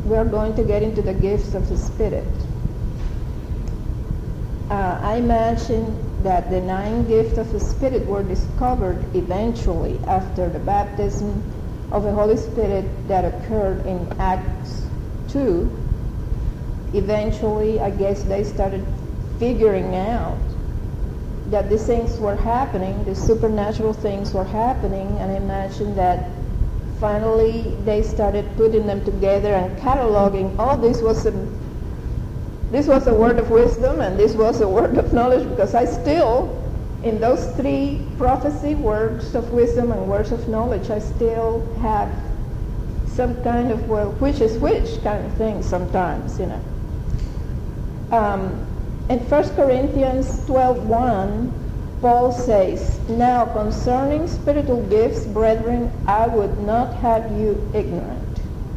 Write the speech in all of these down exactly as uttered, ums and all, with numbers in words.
we are going to get into the gifts of the Spirit. Uh, I mentioned that the nine gifts of the Spirit were discovered eventually after the baptism of the Holy Spirit that occurred in Acts two. Eventually, I guess they started figuring out that these things were happening, the supernatural things were happening, and I imagine that finally they started putting them together and cataloging, oh, this was a, this was a word of wisdom and this was a word of knowledge, because I still, in those three prophecy, words of wisdom and words of knowledge, I still have some kind of, well, which is which kind of thing sometimes, you know. Um, in First Corinthians twelve one, Paul says, now concerning spiritual gifts, brethren, I would not have you ignorant.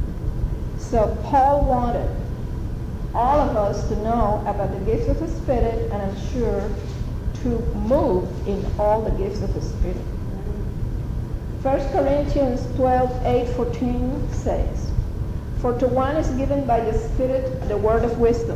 So Paul wanted all of us to know about the gifts of the Spirit, and I'm sure to move in all the gifts of the Spirit. First Corinthians twelve eight fourteen says, for to one is given by the Spirit the word of wisdom,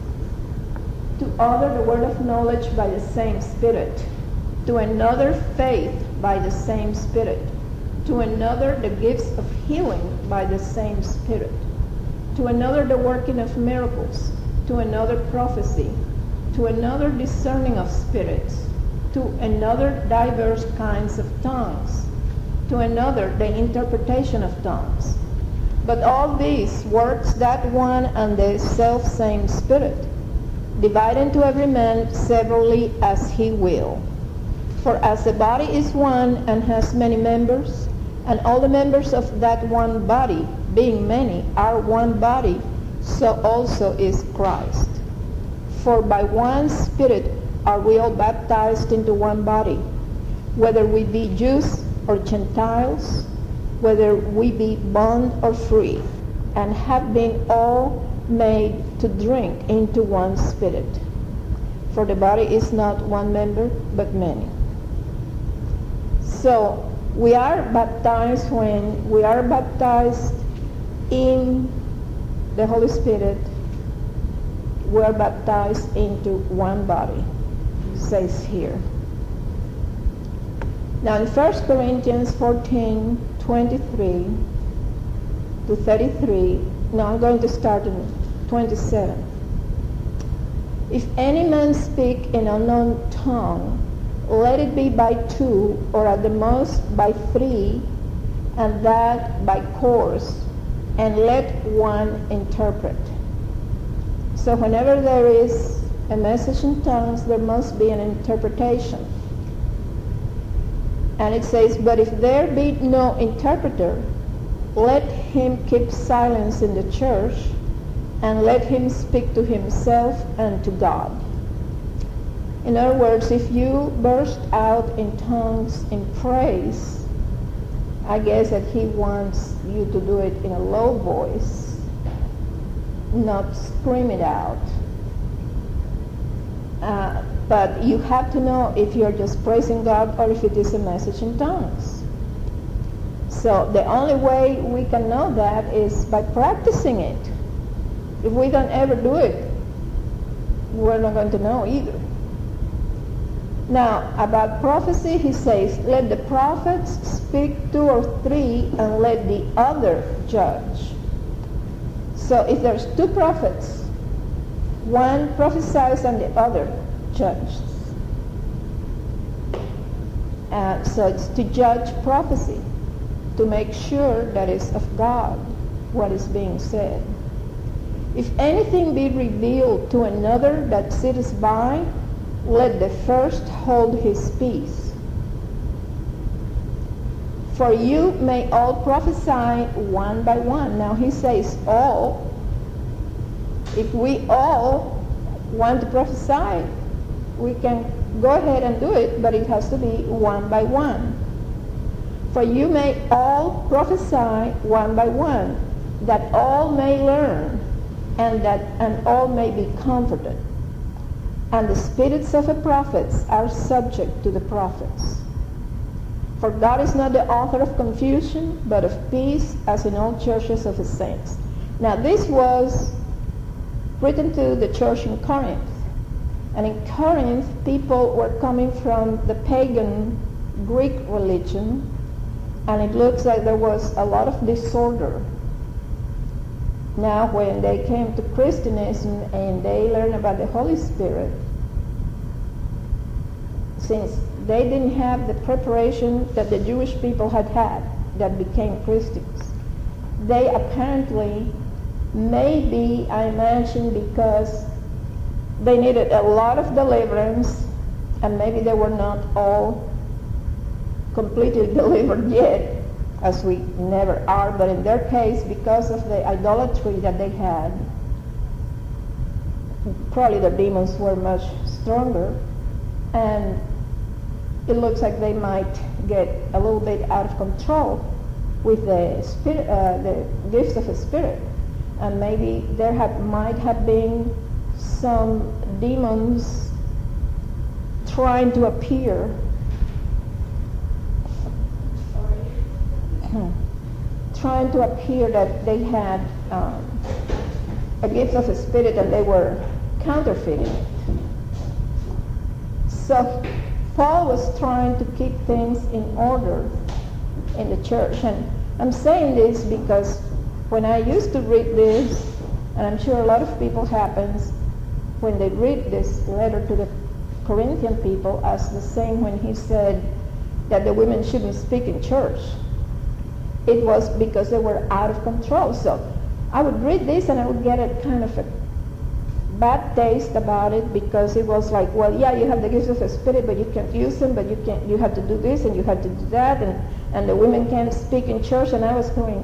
to other the word of knowledge by the same Spirit, to another faith by the same Spirit, to another the gifts of healing by the same Spirit, to another the working of miracles, to another prophecy, to another discerning of spirits, to another diverse kinds of tongues, to another the interpretation of tongues. But all these works that one and the self-same Spirit, dividing to every man severally as he will. For as the body is one and has many members, and all the members of that one body, being many, are one body, so also is Christ. For by one Spirit are we all baptized into one body, whether we be Jews or Gentiles, whether we be bond or free, and have been all made to drink into one Spirit. For the body is not one member, but many. So we are baptized when we are baptized in the Holy Spirit. We are baptized into one body, it says here. Now in First Corinthians fourteen twenty-three to thirty-three, now I'm going to start in twenty-seven. If any man speak in an unknown tongue, let it be by two, or at the most by three, and that by course, and let one interpret. So whenever there is a message in tongues, there must be an interpretation. And it says, but if there be no interpreter, let him keep silence in the church, and let him speak to himself and to God. In other words, if you burst out in tongues in praise, I guess that he wants you to do it in a low voice, not scream it out. Uh, but you have to know if you're just praising God or if it is a message in tongues. So the only way we can know that is by practicing it. If we don't ever do it, we're not going to know either. Now, about prophecy, he says, let the prophets speak two or three, and let the other judge. So if there's two prophets, one prophesies and the other judges. And so it's to judge prophecy, to make sure that it's of God, what is being said. If anything be revealed to another that sitteth by, let the first hold his peace. For you may all prophesy one by one. Now he says all. If we all want to prophesy, we can go ahead and do it, but it has to be one by one. For you may all prophesy one by one, that all may learn, and that and all may be comforted. And the spirits of the prophets are subject to the prophets. For God is not the author of confusion, but of peace, as in all churches of the saints. Now this was written to the church in Corinth. And in Corinth, people were coming from the pagan Greek religion, and it looks like there was a lot of disorder. Now when they came to Christianism and they learned about the Holy Spirit, since they didn't have the preparation that the Jewish people had had that became Christians, they apparently, maybe I imagine because they needed a lot of deliverance, and maybe they were not all completely delivered yet, as we never are, but in their case, because of the idolatry that they had, probably the demons were much stronger, and it looks like they might get a little bit out of control with the spirit, uh, the gifts of the Spirit, and maybe there have, might have been some demons trying to appear, trying to appear that they had um, a gift of the Spirit and they were counterfeiting it. So Paul was trying to keep things in order in the church. And I'm saying this because when I used to read this, and I'm sure a lot of people happens when they read this letter to the Corinthian people as the same when he said that the women shouldn't speak in church. It was because they were out of control. So I would read this and I would get a kind of a bad taste about it, because it was like, well, yeah, you have the gifts of the Spirit, but you can't use them, but you can't, you have to do this and you have to do that, and, and the women can't speak in church. And I was going,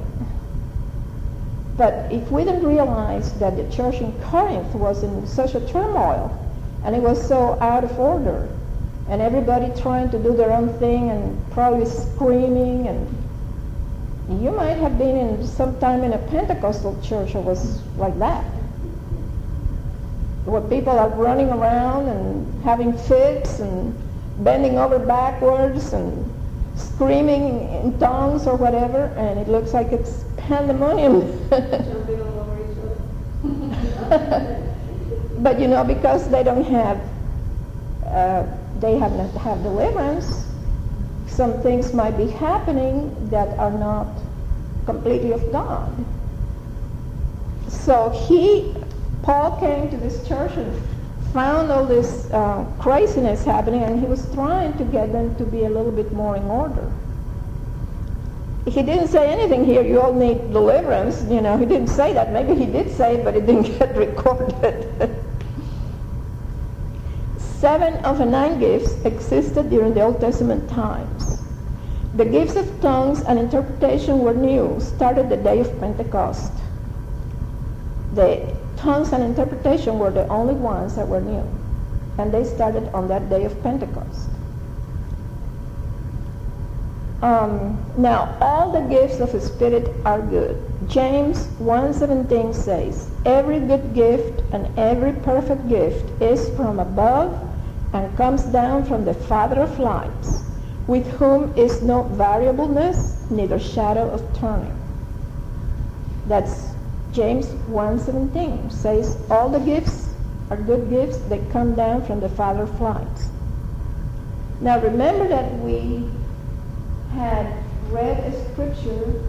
but if we didn't realize that the church in Corinth was in such a turmoil, and it was so out of order, and everybody trying to do their own thing and probably screaming, and you might have been in some time in a Pentecostal church that was like that, where people are running around and having fits and bending over backwards and screaming in tongues or whatever, and it looks like it's pandemonium. But you know, because they don't have, uh, they have not have deliverance, some things might be happening that are not completely of God. So he, Paul came to this church and found all this uh, craziness happening, and he was trying to get them to be a little bit more in order. He didn't say anything here, you all need deliverance, you know, he didn't say that. Maybe he did say it, but it didn't get recorded. Seven of the nine gifts existed during the Old Testament times. The gifts of tongues and interpretation were new, started the day of Pentecost. The tongues and interpretation were the only ones that were new, and they started on that day of Pentecost. Um, now, all the gifts of the Spirit are good. James one seventeen says, every good gift and every perfect gift is from above and comes down from the Father of lights, with whom is no variableness, neither shadow of turning. That's James one seventeen says all the gifts are good gifts. They come down from the Father of lights. Now remember that we had read a scripture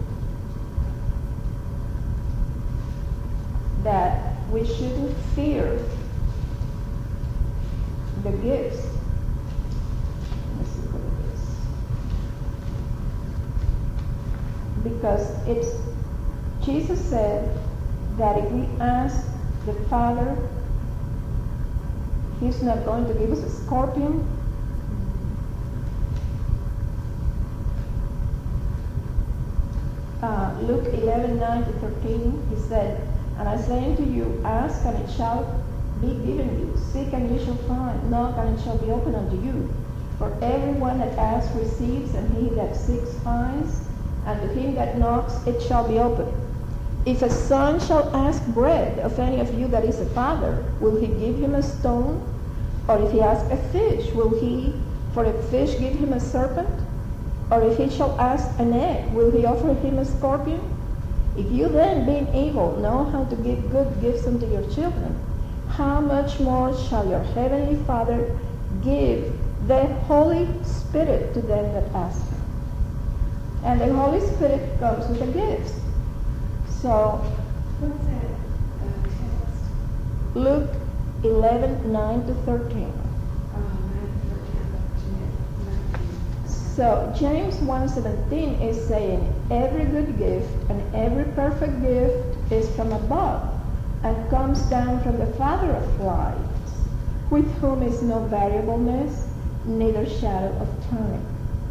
that we shouldn't fear the gifts. Let's see what it is. Because it's, Jesus said that if we ask the Father, He's not going to give us a scorpion. Uh, Luke eleven, nine to thirteen, he said, and I say unto you, ask and it shall be given you. Seek and you shall find. Knock and it shall be opened unto you. For everyone that asks receives, and he that seeks finds, and to him that knocks it shall be opened. If a son shall ask bread of any of you that is a father, will he give him a stone? Or if he ask a fish, will he for a fish give him a serpent? Or if he shall ask an egg, will he offer him a scorpion? If you then, being evil, know how to give good gifts unto your children, how much more shall your heavenly Father give the Holy Spirit to them that ask him? And the Holy Spirit comes with the gifts. So, What's that uh, text? Luke eleven, nine to thirteen. Oh, nine, thirteen, nineteen. So James one seventeen is saying, every good gift and every perfect gift is from above and comes down from the Father of lights, with whom is no variableness, neither shadow of turning.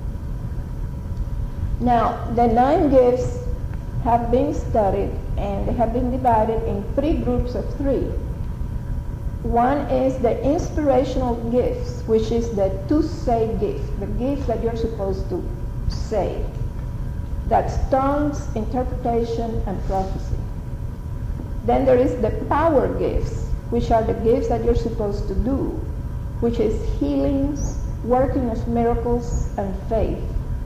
Now, the nine gifts have been studied, and they have been divided in three groups of three. One is the inspirational gifts, which is the to say gift, the gift that you're supposed to say. That's tongues, interpretation, and prophecy. Then there is the power gifts, which are the gifts that you're supposed to do, which is healings, working of miracles, and faith.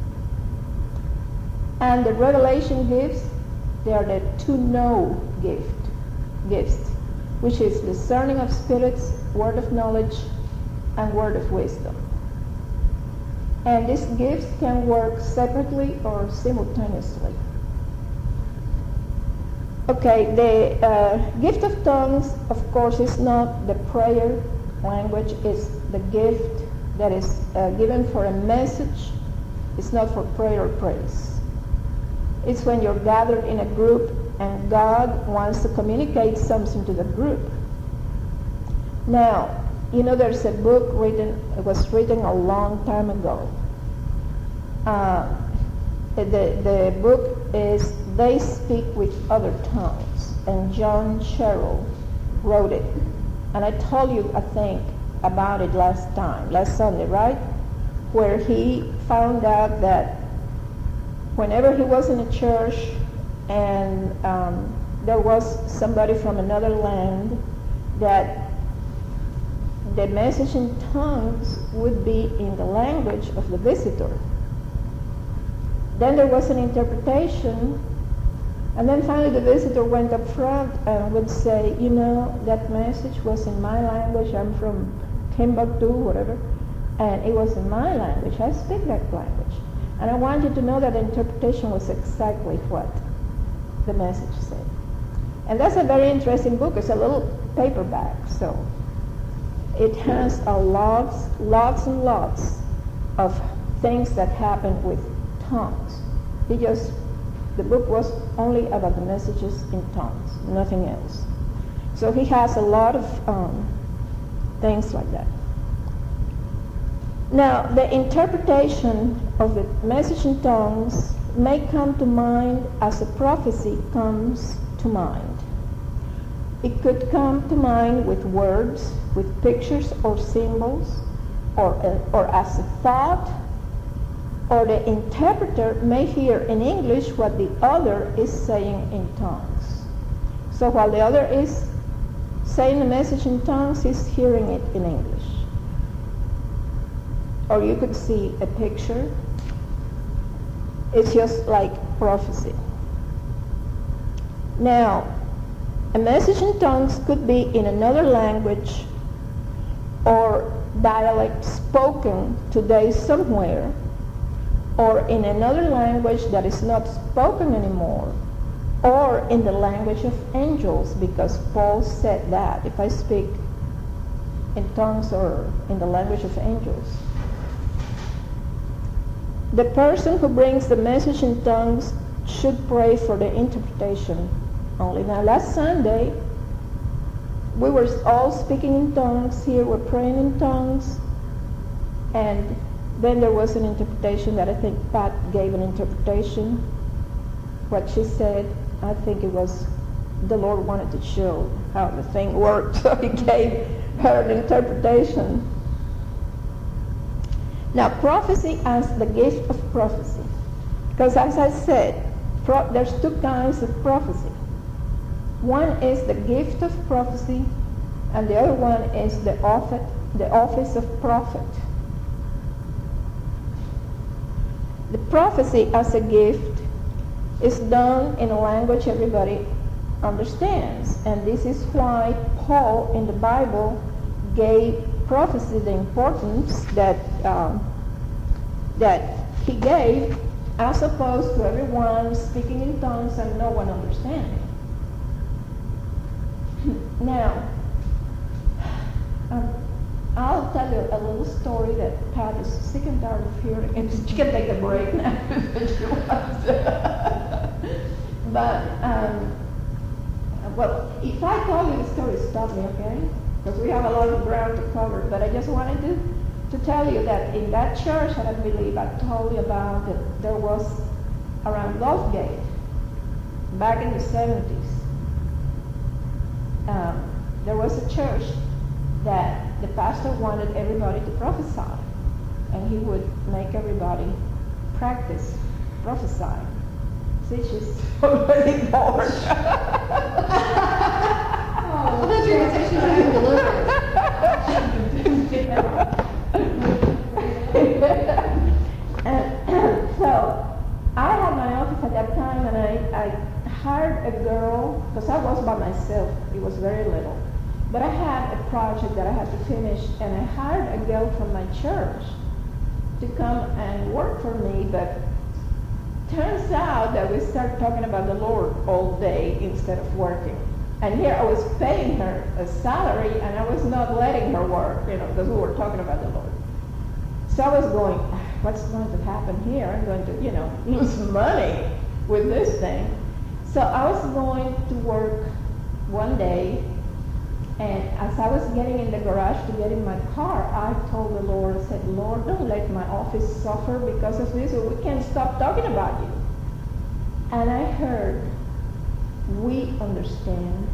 And the revelation gifts, they are the to know gift, gifts, which is discerning of spirits, word of knowledge, and word of wisdom. And these gifts can work separately or simultaneously. Okay, the uh, gift of tongues, of course, is not the prayer language. It's the gift that is uh, given for a message. It's not for prayer or praise. It's when you're gathered in a group and God wants to communicate something to the group. Now, you know, there's a book written, it was written a long time ago. Uh, the, the book is They Speak with Other Tongues, and John Sherrill wrote it. And I told you, I think, about it last time, last Sunday, right? Where he found out that whenever he was in a church and um, there was somebody from another land, that the message in tongues would be in the language of the visitor. Then there was an interpretation, and then finally the visitor went up front and would say, you know, that message was in my language, I'm from Timbuktu, whatever, and it was in my language, I speak that language. And I want you to know that the interpretation was exactly what the message said. And that's a very interesting book. It's a little paperback, so it has a lots, lots and lots of things that happen with tongues. He just, the book was only about the messages in tongues, nothing else. So he has a lot of um, things like that. Now, the interpretation of the message in tongues may come to mind as a prophecy comes to mind. It could come to mind with words, with pictures or symbols, or, uh, or as a thought, or the interpreter may hear in English what the other is saying in tongues. So while the other is saying the message in tongues, he's hearing it in English. Or you could see a picture. It's just like prophecy. Now, a message in tongues could be in another language or dialect spoken today somewhere, or in another language that is not spoken anymore, or in the language of angels, because Paul said that, if I speak in tongues or in the language of angels. The person who brings the message in tongues should pray for the interpretation only. Now, last Sunday, we were all speaking in tongues here, we're praying in tongues, and then there was an interpretation that I think Pat gave an interpretation. What she said, I think it was the Lord wanted to show how the thing worked, so he gave her an interpretation. Now, prophecy as the gift of prophecy. Because as I said, pro- there's two kinds of prophecy. One is the gift of prophecy, and the other one is the office, the office of prophet. The prophecy as a gift It's done in a language everybody understands. And this is why Paul in the Bible gave prophecy the importance that um, that he gave, as opposed to everyone speaking in tongues and no one understanding. Now, um, I'll tell you a little story that Pat is sick and tired of hearing, and she can take a break now if she wants. But, um, well, if I tell you the story, stop me, okay? Because we have a lot of ground to cover. But I just wanted to, to tell you that in that church that I believe I told you about, that there was around Lovegate, back in the seventies, um, there was a church that the pastor wanted everybody to prophesy, and he would make everybody practice prophesying. See, she's already bored. Oh, the transition to deliverance. And so I had my office at that time, and I, I hired a girl, because I was by myself. It was very little. But I had a project that I had to finish, and I hired a girl from my church to come and work for me, but turns out that we started talking about the Lord all day instead of working. And here I was paying her a salary, and I was not letting her work, you know, because we were talking about the Lord. So I was going, what's going to happen here? I'm going to, you know, lose money with this thing. So I was going to work one day, and as I was getting in the garage to get in my car, I told the Lord, I said, Lord, don't let my office suffer because of this, or we can't stop talking about you. And I heard, we understand.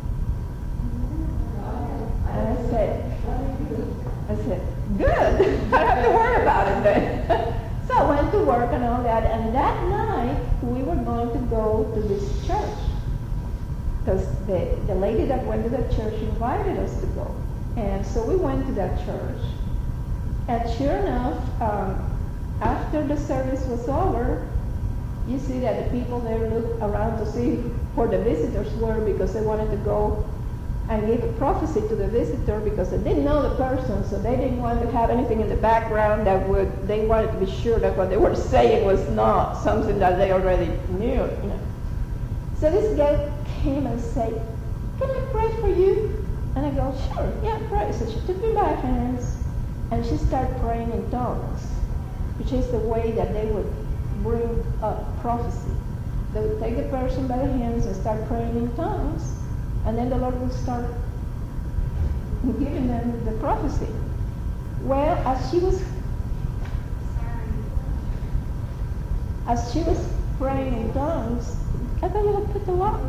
And I said, I said, good, I don't have to worry about it then. So I went to work and all that, and that night we were going to go to this church. Because the, the lady that went to that church invited us to go. And so we went to that church. And sure enough, um, after the service was over, you see that the people there looked around to see where the visitors were, because they wanted to go and give a prophecy to the visitor, because they didn't know the person, so they didn't want to have anything in the background that would, they wanted to be sure that what they were saying was not something that they already knew, you know. So this guy came and said, can I pray for you? And I go, sure, yeah, pray. So she took me by the hands, and she started praying in tongues, which is the way that they would bring up prophecy. They would take the person by the hands and start praying in tongues, and then the Lord would start giving them the prophecy. Well, as she was, as she was praying in tongues, I thought you had put the lock.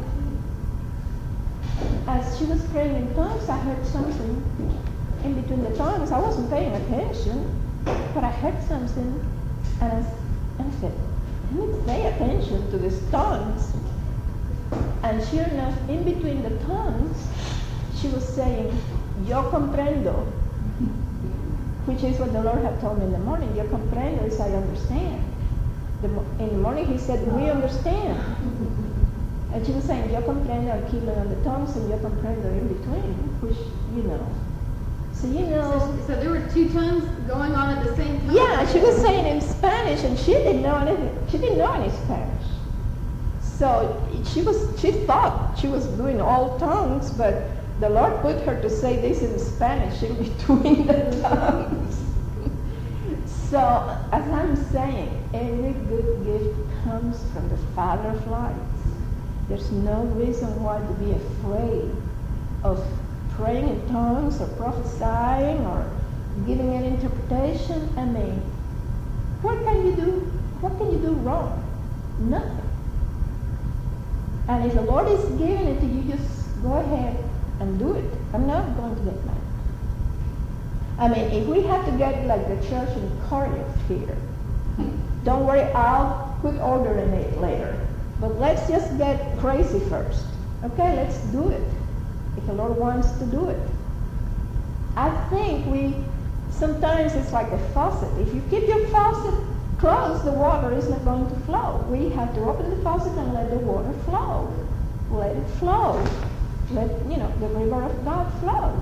As she was praying in tongues, I heard something in between the tongues. I wasn't paying attention, but I heard something, and I, and I said, let me pay attention to these tongues. And sure enough, in between the tongues, she was saying, yo comprendo, which is what the Lord had told me in the morning. Yo comprendo is I understand. The, in the morning he said, we understand. And she was saying, yo comprendo, I'm keeping on the tongues, and yo comprendo in between, which, you know. So, you know. So, so there were two tongues going on at the same time? Yeah, she was saying in Spanish, and she didn't know anything. She didn't know any Spanish. So she was, she thought she was doing all tongues, but the Lord put her to say this in Spanish in between the tongues. So, as I'm saying, every good gift comes from the Father of lights. There's no reason why to be afraid of praying in tongues or prophesying or giving an interpretation. I mean, what can you do? What can you do wrong? Nothing. And if the Lord is giving it to you, just go ahead and do it. I'm not going to get mad. I mean, if we have to get like the church in Corinth here, don't worry, I'll put order in it later. But let's just get crazy first. Okay, let's do it. If the Lord wants to do it. I think we, sometimes it's like a faucet. If you keep your faucet closed, the water is not going to flow. We have to open the faucet and let the water flow. Let it flow. Let, you know, the river of God flow.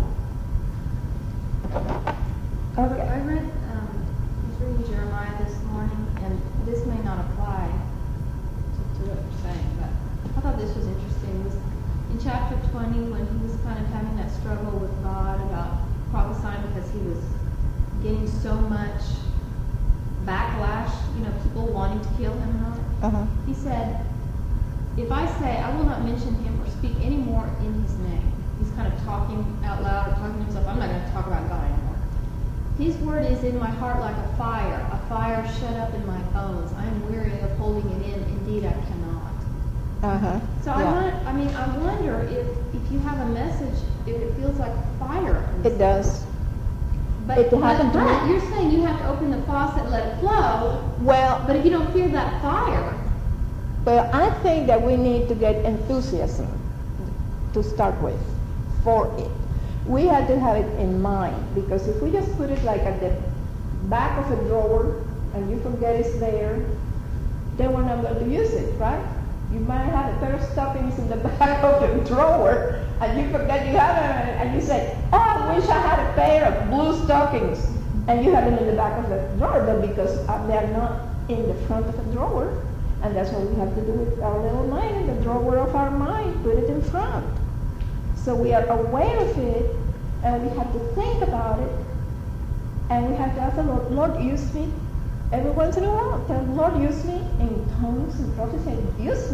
Okay. I read, um, I was reading Jeremiah this morning, and this may not apply to, to what you're saying, but I thought this was interesting. It was in chapter twenty, when he was kind of having that struggle with God about prophesying because he was getting so much backlash, you know, people wanting to kill him and all that. Uh-huh. He said, if I say, I will not mention him or speak any more in his name. He's kind of talking out loud or talking to himself. I'm not going to talk about God anymore. His word is in my heart like a fire, a fire shut up in my bones. I am weary of holding it in. Indeed, I cannot. Uh-huh. So I Yeah. want, I mean, I wonder if, if you have a message, if it feels like fire. It does. But, it but, happened to but me. you're saying you have to open the faucet and let it flow. Well, But if you don't feel that fire, but I think that we need to get enthusiasm to start with for it. We have to have it in mind, because if we just put it like at the back of a drawer and you forget it's there, then we're not going to use it, right? You might have a pair of stockings in the back of the drawer and you forget you have it, and you say, oh, I wish I had a pair of blue stockings, and you have them in the back of the drawer, but because uh, they're not in the front of a drawer, and that's what we have to do with our little mind, in the drawer of our mind, put it in front. So we are aware of it, and we have to think about it, and we have to ask the Lord, Lord, use me. Every once in a while, tell the Lord, use me in tongues and prophecy, use me.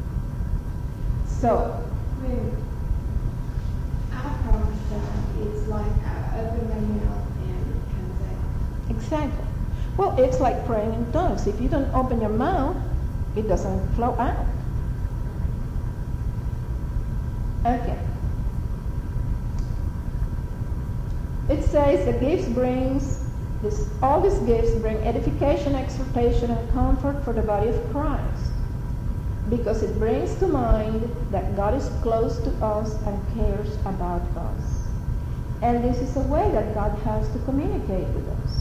So, I mean, I prophesy, it's like I open my mouth and it comes out. exactly. Well, it's like praying in tongues. If you don't open your mouth, it doesn't flow out. Okay. It says the gifts brings this, all these gifts bring edification, exhortation, and comfort for the body of Christ, because it brings to mind that God is close to us and cares about us. And this is a way that God has to communicate with us.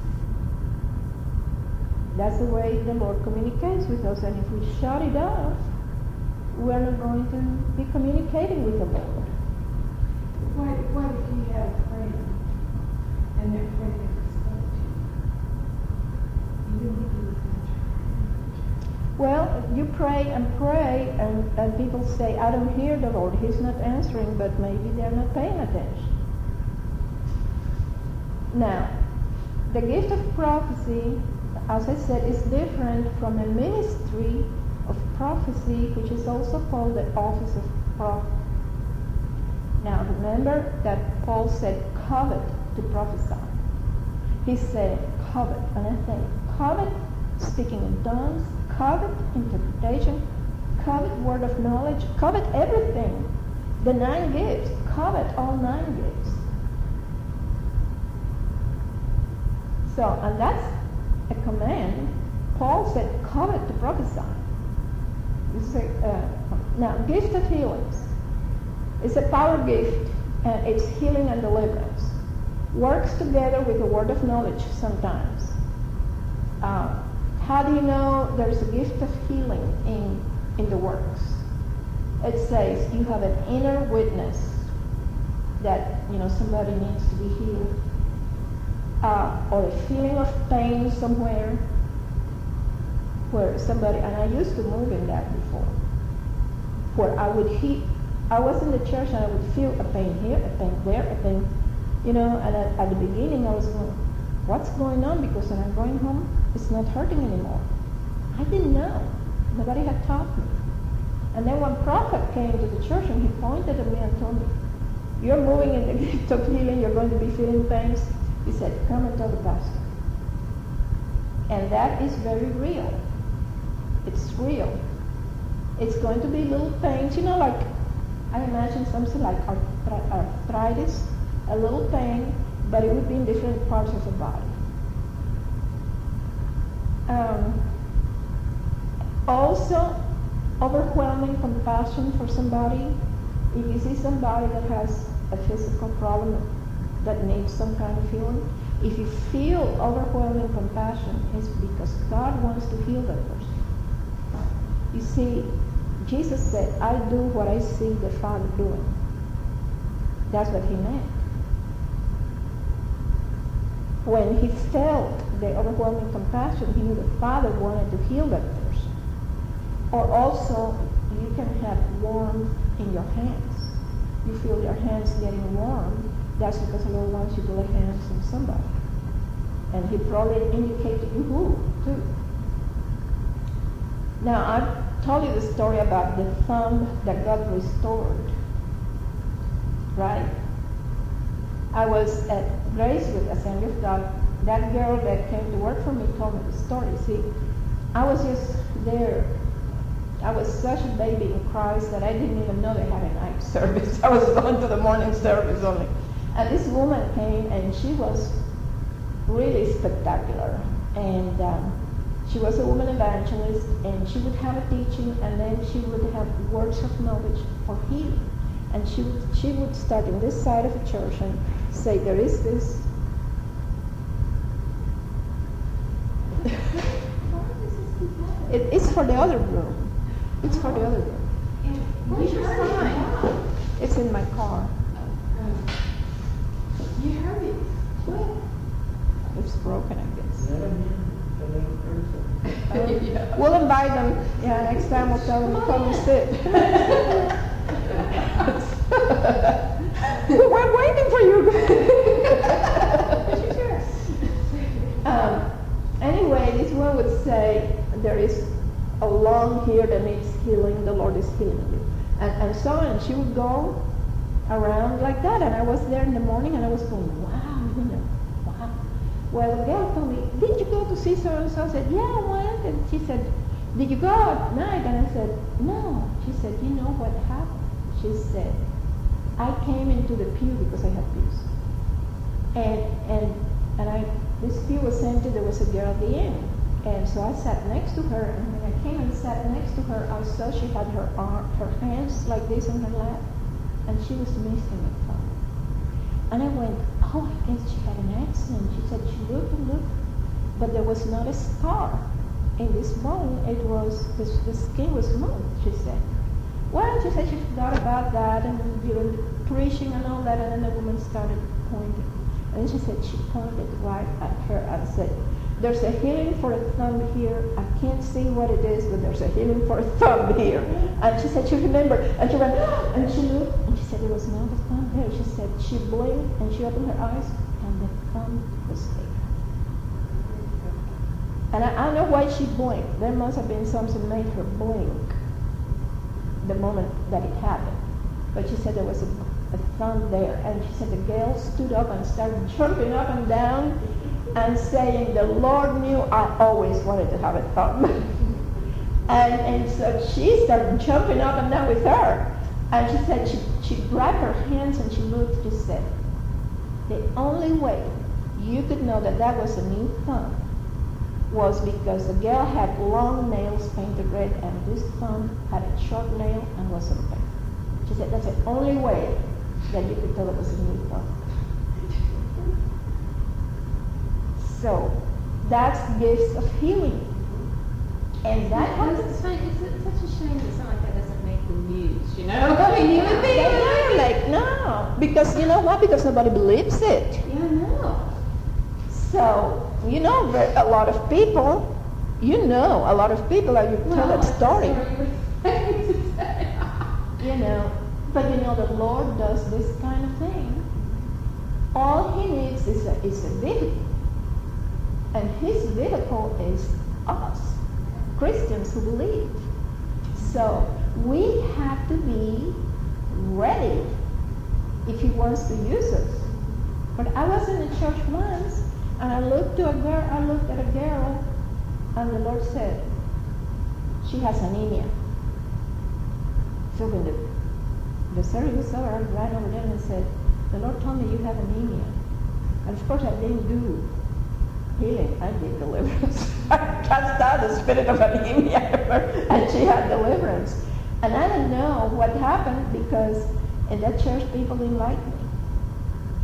That's the way the Lord communicates with us, and if we shut it off, we're not going to be communicating with the Lord. What, what if you have a friend and that friend never spoke to you? You didn't think you was going to try. Well, you pray and pray, and, and people say, I don't hear the Lord. He's not answering, but maybe they're not paying attention. Now, the gift of prophecy, as I said, is different from a ministry of prophecy, which is also called the office of prophet. Now, remember that Paul said covet to prophesy. He said covet, and I think covet speaking in tongues, covet interpretation, covet word of knowledge, covet everything. The nine gifts, covet all nine gifts. So, and that's a command. Paul said covet to prophesy. You say, uh, now, gift of healings. It's a power gift, and it's healing and deliverance. Works together with the word of knowledge sometimes. Uh, how do you know there's a gift of healing in, in the works? It says you have an inner witness that, you know, somebody needs to be healed. Uh, or a feeling of pain somewhere where somebody, and I used to move in that before, where I would he, I was in the church and I would feel a pain here, a pain there, a pain, you know, and at, at the beginning I was going, what's going on? Because when I'm going home, it's not hurting anymore. I didn't know. Nobody had taught me. And then one prophet came to the church and he pointed at me and told me, you're moving in the gift of healing, you're going to be feeling pains. He said, come and tell the pastor. And that is very real. It's real. It's going to be little pains, you know, like, I imagine something like arthritis, a little pain, but it would be in different parts of the body. Um, also, overwhelming compassion for somebody. If you see somebody that has a physical problem that needs some kind of healing, If you feel overwhelming compassion, it's because God wants to heal that person. You see, Jesus said, I do what I see the Father doing. That's what he meant. When he felt the overwhelming compassion, he knew the Father wanted to heal that person. Or also, you can have warmth in your hands. You feel your hands getting warm. That's because the Lord wants you to lay hands on somebody. And he probably indicated you who, too. Now, I've told you the story about the thumb that got restored. Right? I was at Grace with Assembly of God. That girl that came to work for me told me the story. See, I was just there. I was such a baby in Christ that I didn't even know they had a night service. I was going to the morning service only. And this woman came, and she was really spectacular. And um, she was a woman evangelist, and she would have a teaching, and then she would have words of knowledge for healing. And she would, she would start in this side of the church and say, there is this. it, it's for the other room. It's for the other room. Where's your sign? It's in my car. You heard it. What? It's broken, I guess. Um, Yeah. We'll invite them. Yeah, next time we'll tell them to come and sit. We're waiting for you. um, anyway, this one would say, there is a lung here that needs healing. The Lord is healing you. And, and so on. She would go around like that. And I was there in the morning, and I was going, wow, you know, wow. Well, the girl told me, did you go to see so-and-so? I said, yeah, I went. And she said, did you go at night? And I said, no. She said, you know what happened? She said, I came into the pew because I had pews. And and and I this pew was empty, there was a girl at the end. And so I sat next to her, and when I came and sat next to her, I saw she had her arm, her hands like this on her lap, and she was missing a thumb. And I went, oh, I guess she had an accident. She said she looked and looked, but there was not a scar in this bone. It was, the, the skin was smooth, she said. Well, she said she forgot about that, and you know, preaching and all that, and then the woman started pointing. And she said she pointed right at her and said, there's a healing for a thumb here. I can't see what it is, but there's a healing for a thumb here. And she said she remembered, and she went, and she looked, and she said there was not a thumb there. She said she blinked, and she opened her eyes, and the thumb was there. And I, I don't know why she blinked. There must have been something that made her blink the moment that it happened. But she said there was a, a thumb there. And she said the girl stood up and started jumping up and down and saying, the Lord knew I always wanted to have a thumb. and, and so she started jumping up and down with her. And she said she, she grabbed her hands and she looked, she said, the only way you could know that that was a new thumb was because the girl had long nails painted red, and this thumb had a short nail and wasn't painted. She said that's the only way that you could tell it was a new thumb. So that's gifts of healing. And that happens. It's, funny, it's, it's such a shame that something like that doesn't make the news, you know? I mean, you would think. They're like, no. Because you know what? Because nobody believes it. Yeah, I know. So, you know, a lot of people, you know, a lot of people, like you tell Well, that story. story. You know, but you know, the Lord does this kind of thing. All he needs is a, is a vehicle. And his vehicle is us, Christians who believe. So we have to be ready if he wants to use us. But I was in a church once, and I looked to a girl, I looked at a girl, and the Lord said, she has anemia. So when the, the service was over, I ran over there and said, the Lord told me you have anemia. And of course I didn't do healing, I did deliverance. I cast out the spirit of anemia, and she had deliverance. And I don't know what happened, because in that church people didn't like me.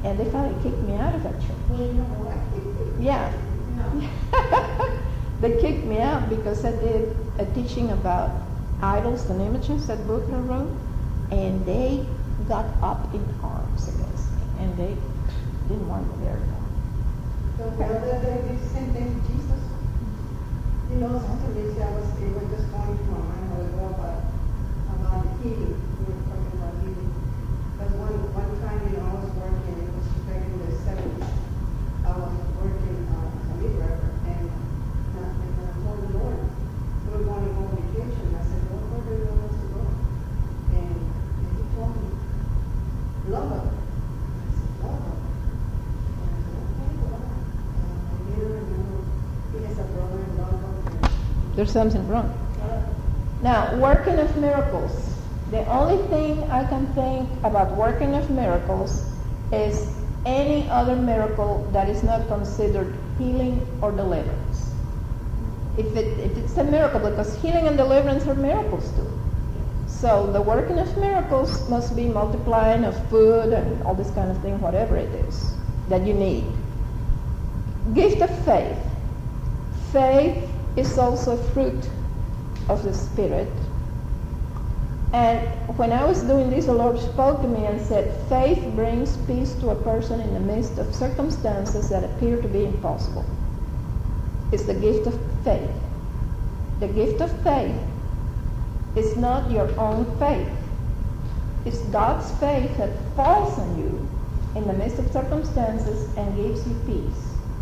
and they finally kicked me out of that church. Well, you know what? Yeah. No. They kicked me out because I did a teaching about idols and images that Buddha wrote, and they got up in arms against me, and they didn't want me there anymore. So the other day, did the same thing to Jesus. You know, Sister Lizzie, I was, it was just going to my mind a while ago about, about healing. We were talking about healing. Because one, one time, you know, I was working, it was back in the seventies. I was working uh, as a midwife, and, uh, and I told the Lord, we were going to go on vacation. I said, Lord, where do you want us to go? And, and he told me, Lubbock. I said, Lubbock. And I said, okay, well, uh, I didn't remember. He has a brother in Lubbock. And, There's something wrong. uh, Now, working of miracles. The only thing I can think about working of miracles is any other miracle that is not considered healing or deliverance. If, it, if it's a miracle, because healing and deliverance are miracles too. So the working of miracles must be multiplying of food and all this kind of thing, whatever it is that you need. Gift of faith. Faith is also a fruit of the Spirit. And when I was doing this, the Lord spoke to me and said, faith brings peace to a person in the midst of circumstances that appear to be impossible. It's the gift of faith. The gift of faith is not your own faith. It's God's faith that falls on you in the midst of circumstances and gives you peace.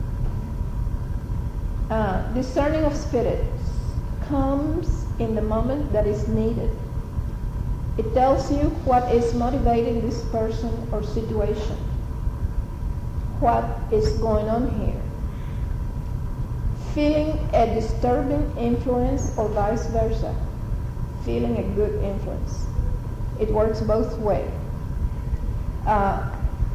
Uh, discerning of spirits comes in the moment that is needed. It tells you what is motivating this person or situation, what is going on here. Feeling a disturbing influence or vice versa, feeling a good influence. It works both ways. Uh,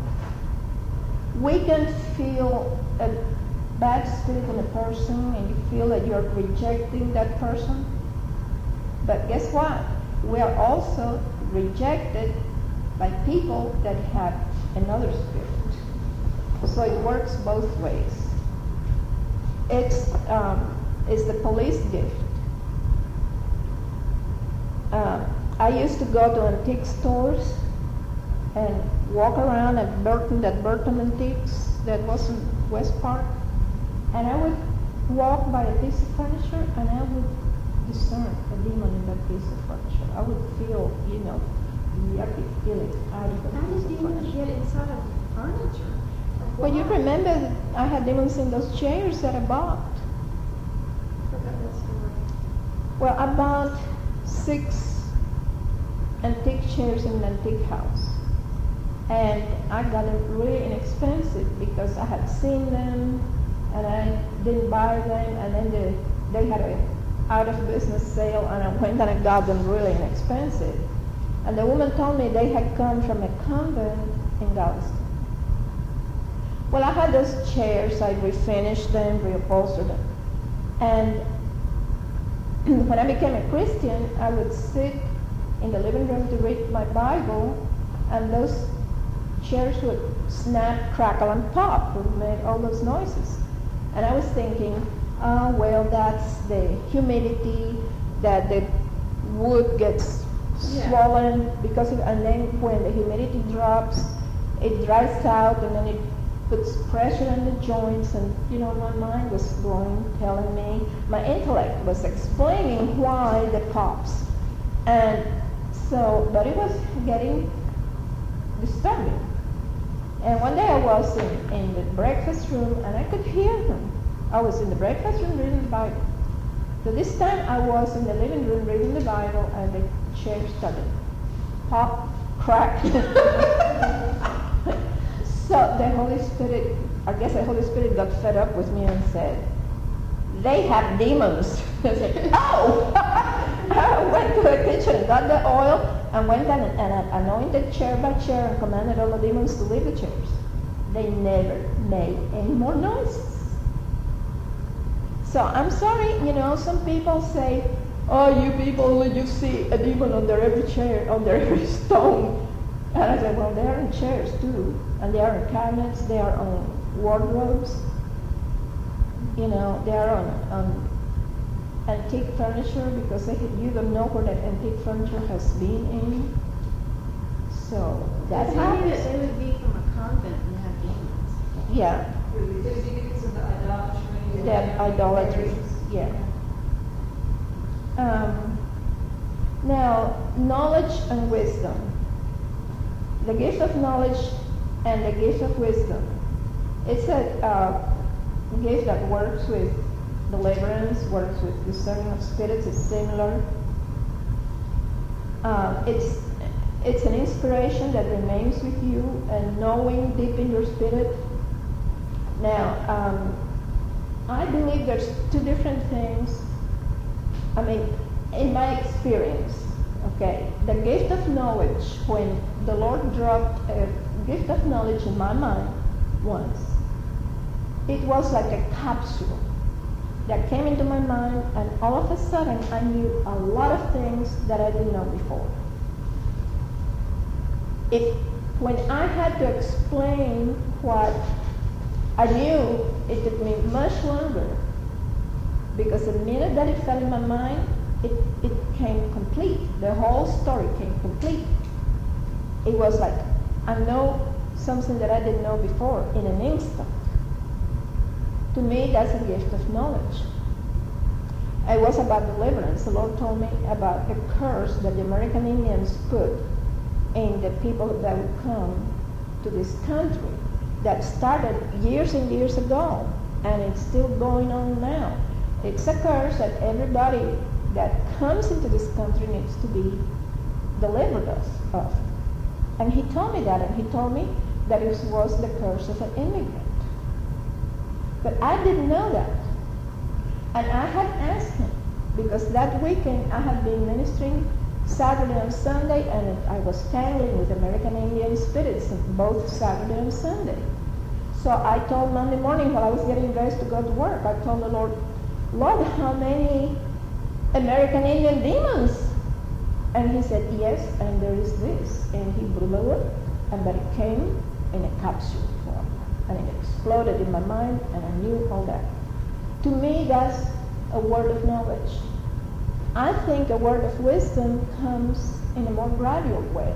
we can feel a bad spirit in a person and you feel that you're rejecting that person, but guess what? We are also rejected by people that have another spirit. So it works both ways. It's, um, it's the police gift. Uh, I used to go to antique stores and walk around at Burton, that Burton Antiques that was in West Park, and I would walk by a piece of furniture and I would discern a demon in that piece of furniture. I would feel, you know, yucky feeling out of the How piece did of demons furniture. get inside of furniture? Like, Well, you why? remember that I had demons in those chairs that I bought. Forgot that story. Well, I bought six antique chairs in an antique house. And I got them really inexpensive because I had seen them and I didn't buy them, and then they, they had a out of business sale, and I went and I got them really inexpensive. And the woman told me they had come from a convent in Galveston. Well, I had those chairs, I refinished them, reupholstered them. And when I became a Christian, I would sit in the living room to read my Bible, and those chairs would snap, crackle, and pop, would make all those noises. And I was thinking, oh, well, that's the humidity, that the wood gets Yeah. swollen because of, and then when the humidity drops, it dries out, and then it puts pressure on the joints, and you know, my mind was going, telling me, my intellect was explaining why the pops. And so, but it was getting disturbing. And one day I was in, in the breakfast room and I could hear them. I was in the breakfast room reading the Bible. So this time I was in the living room reading the Bible, and the chair started pop, crack. So the Holy Spirit, I guess the Holy Spirit got fed up with me and said, they have demons. I said, oh! I went to the kitchen, got the oil, and went and, and anointed chair by chair and commanded all the demons to leave the chairs. They never made any more noises. So I'm sorry, you know, some people say, oh, you people, you see a demon under every chair, under every stone. And I said, well, they are in chairs too, and they are in cabinets, they are on wardrobes, you know, they are on, on antique furniture, because they, you don't know where that antique furniture has been in. So that It's funny that happens. they would be from a convent and have demons. Yeah, Is it because of the idolatry? that idolatry, yeah. Um, now, knowledge and wisdom. The gift of knowledge and the gift of wisdom. It's a uh, gift that works with deliverance, works with discerning of spirits. It's similar. Um, it's it's an inspiration that remains with you, and knowing deep in your spirit. Now, um, I believe there's two different things. I mean, in my experience, okay, the gift of knowledge, when the Lord dropped a gift of knowledge in my mind once, it was like a capsule that came into my mind, and all of a sudden I knew a lot of things that I didn't know before. If, when I had to explain what I knew, it took me much longer, because the minute that it fell in my mind, it, it came complete. The whole story came complete. It was like, I know something that I didn't know before in an instant. To me, that's a gift of knowledge. It was about deliverance. The Lord told me about a curse that the American Indians put in the people that would come to this country, that started years and years ago, and it's still going on now. It's a curse that everybody that comes into this country needs to be delivered of. And he told me that, and he told me that it was the curse of an immigrant. But I didn't know that. And I had asked him, because that weekend I had been ministering Saturday and Sunday, and I was tangling with American Indian spirits both Saturday and Sunday. So I told Monday morning, while I was getting dressed to go to work, I told the Lord, Lord, how many American Indian demons? And he said, yes, and there is this. And he blew it, and but it came in a capsule form. And it exploded in my mind, and I knew all that. To me, that's a word of knowledge. I think a word of wisdom comes in a more gradual way.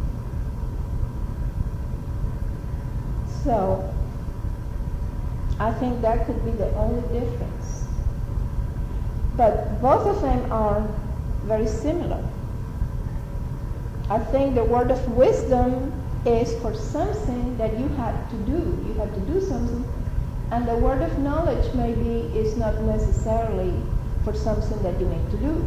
So, I think that could be the only difference. But both of them are very similar. I think the word of wisdom is for something that you had to do. You had to do something. And the word of knowledge maybe is not necessarily for something that you need to do.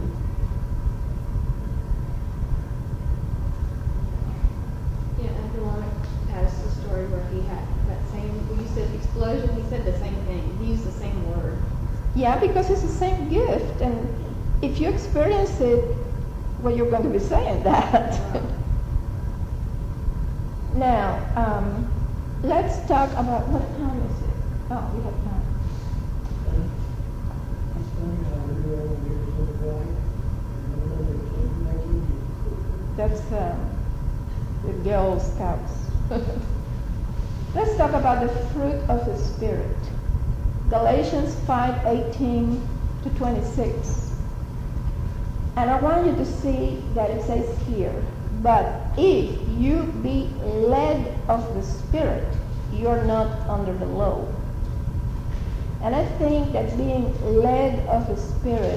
Yeah, Abdullah has the story where he had that same, when you said explosion, he said the same thing. He used the same word. Yeah, because it's the same gift, and if you experience it, well, you're going to be saying that. Now, um, let's talk about, what time is it? Oh, we have time. That's uh, the Girl Scouts. Let's talk about the fruit of the Spirit. Galatians five eighteen to twenty-six. And I want you to see that it says here, but if you be led of the Spirit, you're not under the law. And I think that being led of the Spirit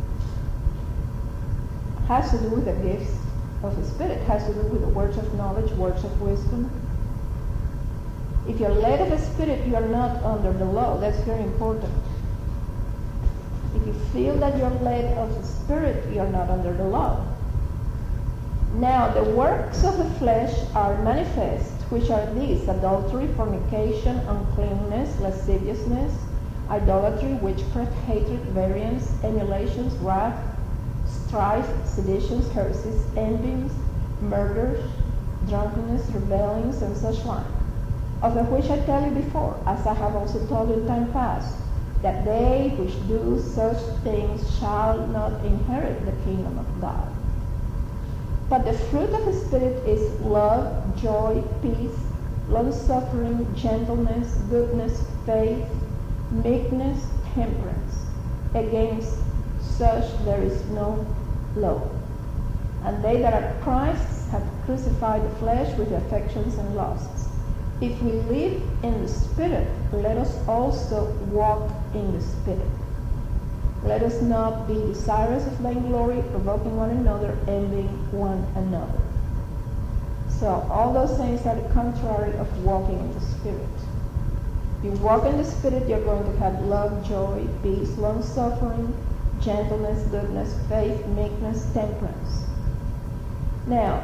has to do with the gifts of the Spirit, has to do with the words of knowledge, words of wisdom. If you're led of the Spirit, you're not under the law. That's very important. If you feel that you're led of the Spirit, you're not under the law. Now, the works of the flesh are manifest, which are these: adultery, fornication, uncleanness, lasciviousness, idolatry, witchcraft, hatred, variance, emulations, wrath, strife, seditions, heresies, envies, murders, drunkenness, rebellings, and such like, of the which I tell you before, as I have also told you in time past, that they which do such things shall not inherit the kingdom of God. But the fruit of the Spirit is love, joy, peace, long-suffering, gentleness, goodness, faith, meekness, temperance. Against such there is no law. And they that are Christ's have crucified the flesh with affections and lusts. If we live in the Spirit, let us also walk in the Spirit. Let us not be desirous of vainglory, provoking one another, envying one another. So all those things are the contrary of walking in the Spirit. If you walk in the Spirit, you're going to have love, joy, peace, long-suffering, gentleness, goodness, faith, meekness, temperance. Now,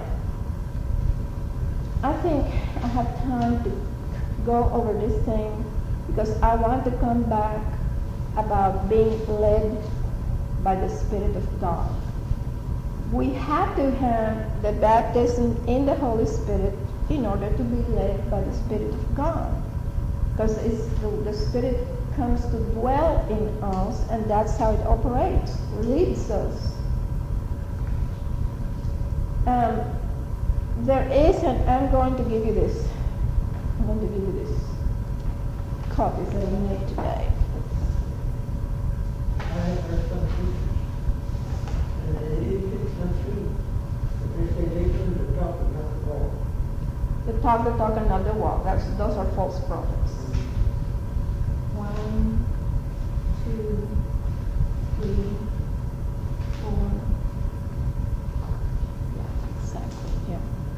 I think I have time to go over this thing because I want to come back about being led by the Spirit of God. We have to have the baptism in the Holy Spirit in order to be led by the Spirit of God. Because it's the, the Spirit comes to dwell in us, and that's how it operates, leads us. Um, there is, and I'm going to give you this. I'm going to give you this copies that I made today. I have heard some teachers, and it is it's not true. They say they come to talk and not to walk. The talk, the talk, and not the walk. That's, those are false prophets. One, two, three, four. Yeah, exactly. Yeah.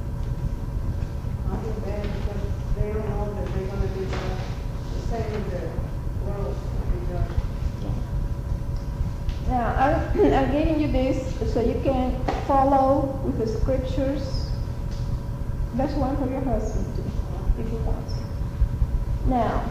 I feel bad because they don't know that they're gonna be the the same as the world will be judged. Now, I'm, I'm giving you this so you can follow with the scriptures. That's one for your husband too, if he wants. Now,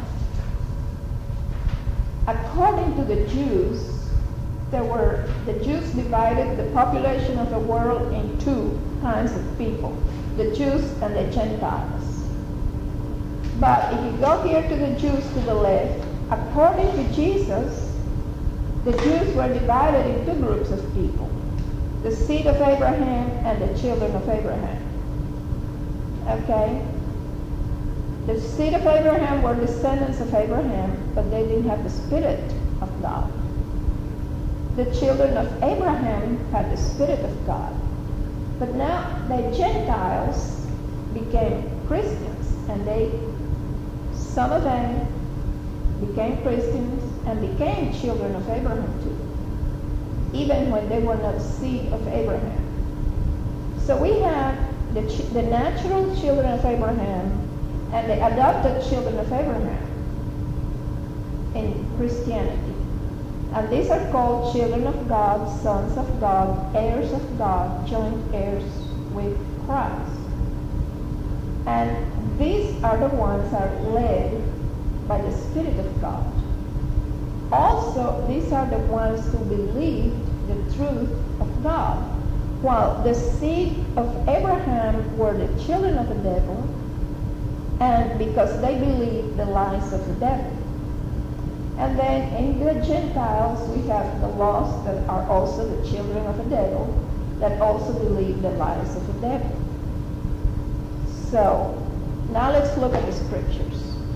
according to the Jews, there were, the Jews divided the population of the world in two kinds of people, the Jews and the Gentiles. But if you go here to the Jews to the left, according to Jesus, the Jews were divided in two groups of people, the seed of Abraham and the children of Abraham. Okay? The seed of Abraham were descendants of Abraham, but they didn't have the Spirit of God. The children of Abraham had the Spirit of God. But now the Gentiles became Christians, and they, some of them became Christians and became children of Abraham too, even when they were not seed of Abraham. So we have the, ch- the natural children of Abraham and the adopted children of Abraham in Christianity. And these are called children of God, sons of God, heirs of God, joint heirs with Christ. And these are the ones that are led by the Spirit of God. Also, these are the ones who believe the truth of God, while the seed of Abraham were the children of the devil, and because they believed the lies of the devil. And then in the Gentiles, we have the lost that are also the children of the devil, that also believe the lies of the devil. So, now let's look at the scriptures.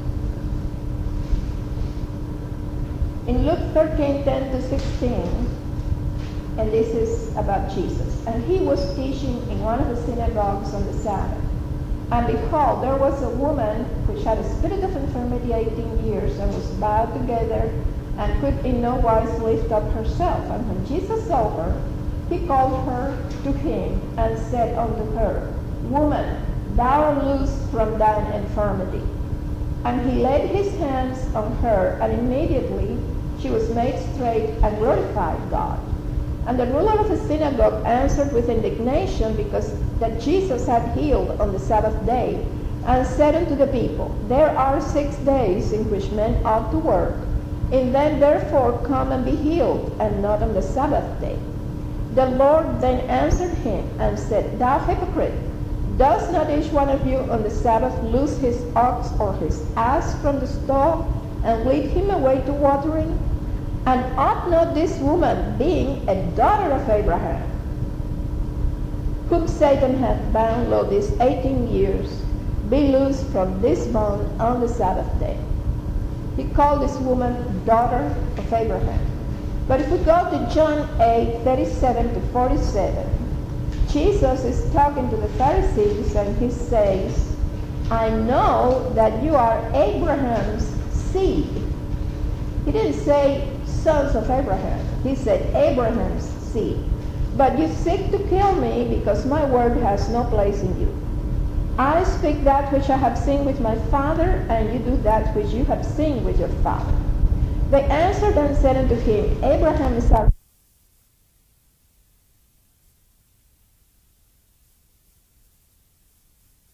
In Luke thirteen, ten to sixteen, and this is about Jesus. And he was teaching in one of the synagogues on the Sabbath. And behold, there was a woman which had a spirit of infirmity eighteen years, and was bowed together, and could in no wise lift up herself. And when Jesus saw her, he called her to him, and said unto her, Woman, thou art loosed from thine infirmity. And he laid his hands on her, and immediately she was made straight and glorified God. And the ruler of the synagogue answered with indignation, because that Jesus had healed on the Sabbath day, and said unto the people, There are six days in which men ought to work. In them therefore come and be healed, and not on the Sabbath day. The Lord then answered him and said, Thou hypocrite, does not each one of you on the Sabbath loose his ox or his ass from the stall, and lead him away to watering? And ought not this woman, being a daughter of Abraham, whom Satan hath bound, lo, these eighteen years, be loosed from this bond on the Sabbath day. He called this woman daughter of Abraham. But if we go to John eight, thirty-seven to forty-seven, Jesus is talking to the Pharisees and he says, I know that you are Abraham's seed. He didn't say sons of Abraham. He said Abraham's seed. But you seek to kill me because my word has no place in you. I speak that which I have seen with my father, and you do that which you have seen with your father. They answered and said unto him, Abraham is our